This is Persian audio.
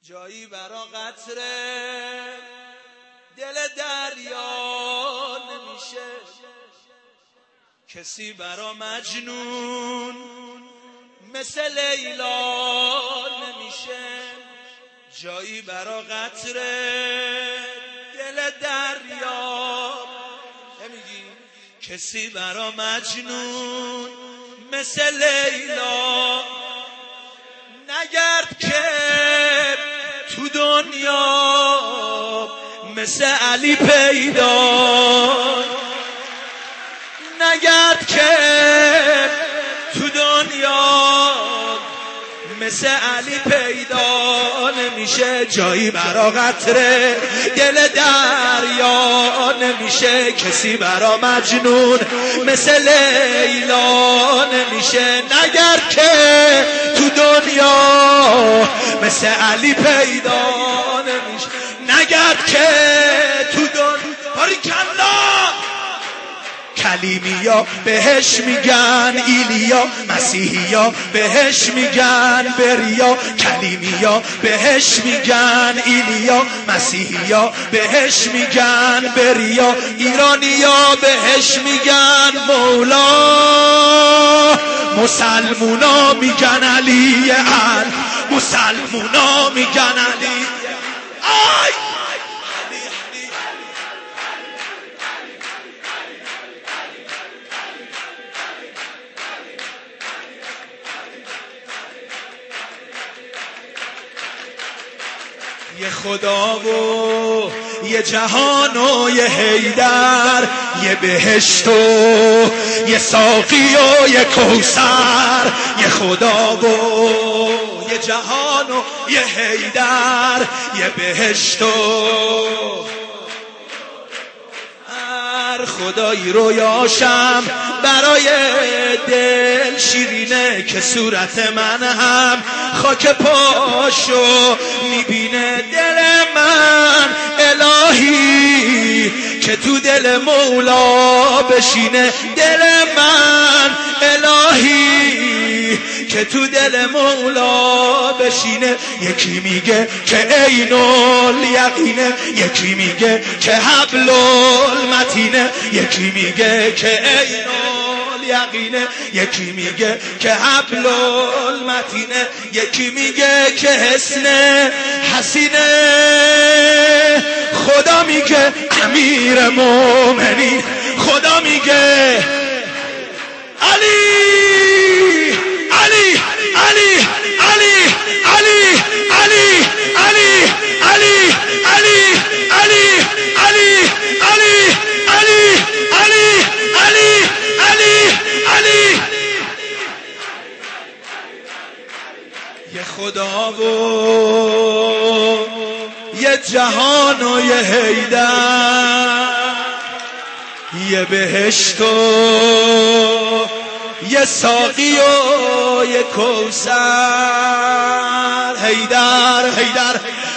جایی برا قطره دل دریا نمیشه، کسی برا مجنون مثل لیلا نمیشه. جایی برا قطره دل دریا نمیگی، کسی برا مجنون مثل لیلا. نگرد که تو دنیا مثل علی پیدا، نگرد که تو دنیا مثل علی پیدا نمیشه. جایی برا قطره دل دریا نمیشه، کسی برا مجنون مثل لیلا نمیشه. نگرد که تو دنیا مثل علی پیدا نمیشه، نگرد که تو دنیا کلیمیا بهش میگن ایلیا، مسیحیا بهش میگن بریا. کلیمیا بهش میگن ایلیا، مسیحیا بهش میگن بریا. ایرانیا بهش میگن مولا، مسلمونا میگن علی ال، مسلمونا میگن علی. آی یه خدا و یه جهان و یه حیدر، یه بهشت و یه ساقی و یه کوثر. یه خدا و یه جهان و یه حیدر، یه بهشت و خدایی رویاشم برای دل شیرینه، که صورت من هم خاک پاشو میبینه. دل من الهی که تو دل مولا بشینه، دل من الهی که تو دل مولا بشینه. یکی میگه که عین الیقینه، یکی میگه که حبل المتینه، یکی میگه که عین الیقینه، یکی میگه که حبل المتینه، یکی میگه که حسن حسینه. خدا میگه امیر مومنین، خدا میگه علی علی علی علی علی علی علی علی علی علی علی علی علی علی علی علی علی. یه خدا و یه جهان و یه حیدر، یه بهشت و یه ساقی و یه کوثر. حیدر حیدر